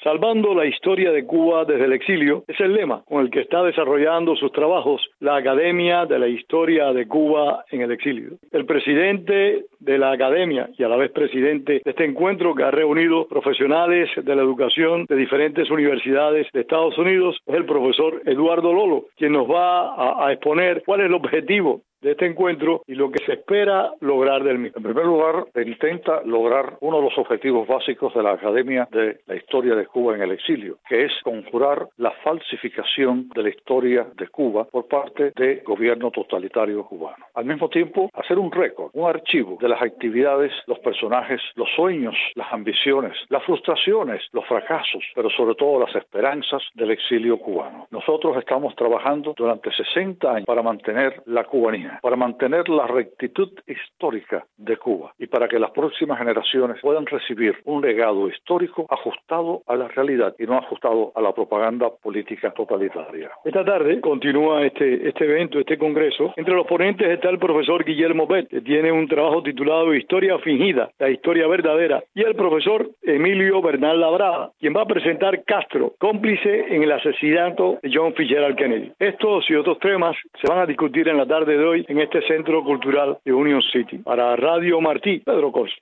Salvando la historia de Cuba desde el exilio es el lema con el que está desarrollando sus trabajos la Academia de la Historia de Cuba en el Exilio. El presidente de la Academia y a la vez presidente de este encuentro, que ha reunido profesionales de la educación de diferentes universidades de Estados Unidos, es el profesor Eduardo Lolo, quien nos va a exponer cuál es el objetivo de este encuentro y lo que se espera lograr del mismo. En primer lugar, intenta lograr uno de los objetivos básicos de la Academia de la Historia de Cuba en el Exilio, que es conjurar la falsificación de la historia de Cuba por parte del gobierno totalitario cubano. Al mismo tiempo, hacer un récord, un archivo de las actividades, los personajes, los sueños, las ambiciones, las frustraciones, los fracasos, pero sobre todo las esperanzas del exilio cubano. Nosotros estamos trabajando durante 60 años para mantener la cubanía, para mantener la rectitud histórica de Cuba y para que las próximas generaciones puedan recibir un legado histórico ajustado a la realidad y no ajustado a la propaganda política totalitaria. Esta tarde continúa este evento, este congreso. Entre los ponentes está el profesor Guillermo Beth, que tiene un trabajo titulado Historia fingida, la historia verdadera, y el profesor Emilio Bernal Labrada, quien va a presentar Castro, cómplice en el asesinato de John Fitzgerald Kennedy. Estos y otros temas se van a discutir en la tarde de hoy en este Centro Cultural de Union City. Para Radio Martí, Pedro Cos.